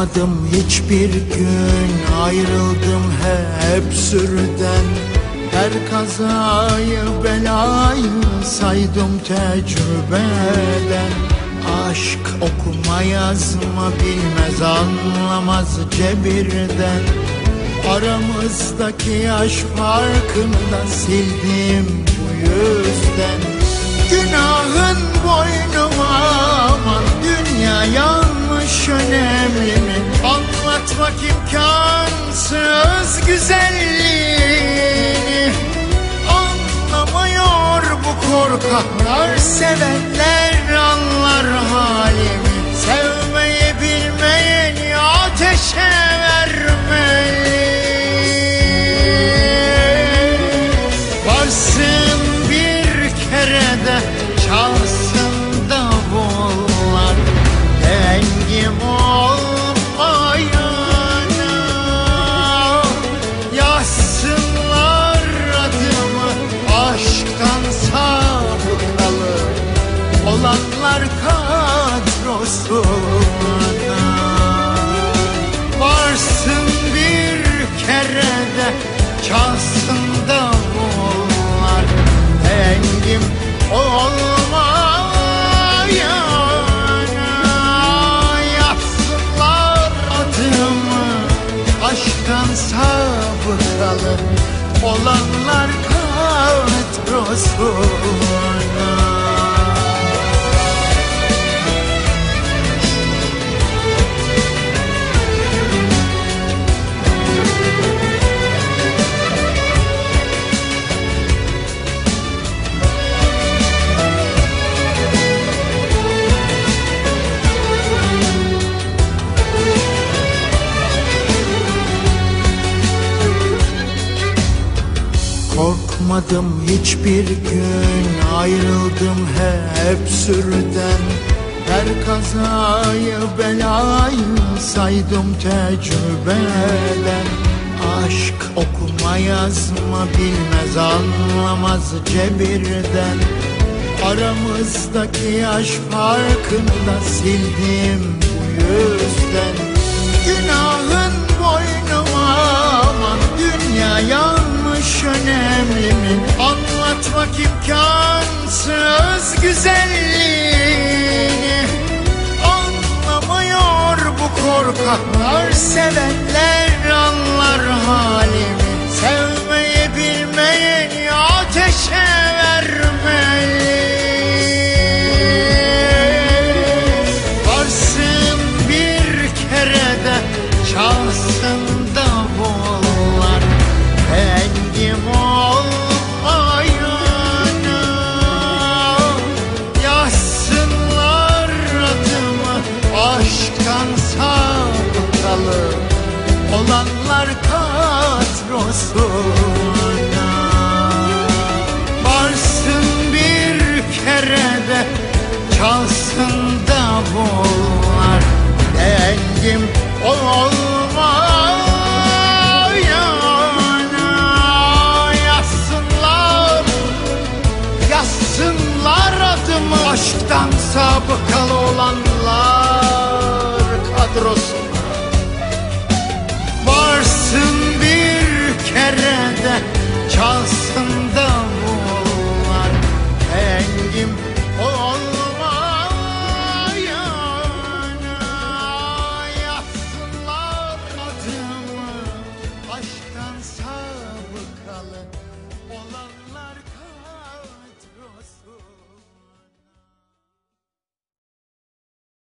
Korkmadım hiçbir gün, ayrıldım hep sürüden. Her kazayı belayı saydım tecrübeden. Aşk okuma yazma bilmez, anlamaz cebirden. Aramızdaki yaş farkını da sildim bu yüzden. Günahın boynuma, aman dünya yanmış önemli mi? Anlatmak imkansız güzelliğini. Anlamıyor bu korkaklar, sevenler anlar halimi. Sevmeyi bilmeyeni ateşe vermeli. Varsın bir kere de çalsın davullar, dengim olmayana. Yazsınlar adımı aşktan sabıkalı olanlar kadrosuna. Varsın bir kere de çalsın davullar, dengim olmayana. Yazsınlar adımı aşktan sabıkalı olanlar kadrosuna. Korkmadım hiçbir gün, ayrıldım hep sürüden. Her kazayı belayı saydım tecrübeden. Aşk okuma yazma bilmez, anlamaz cebirden. Aramızdaki yaş farkını da sildim bu yüzden. Günahın boynuma, aman dünya yanmış önemli mi? Anlatmak imkansız güzelliğini. Anlamıyor bu korkaklar, sevenler anlar halimi. Sevmeyi bilmeyeni ateşe vermeli. Varsın bir kere de çalsın davullar, dengim olmayana. Yazsınlar adımı aşktan sabıkalı olanlar kadrosuna. Varsın bir kere de çalsın davullar, dengim olmayana. Yazsınlar adımı aşktan sabıkalı olanlar kadrosuna. Varsın bir kere de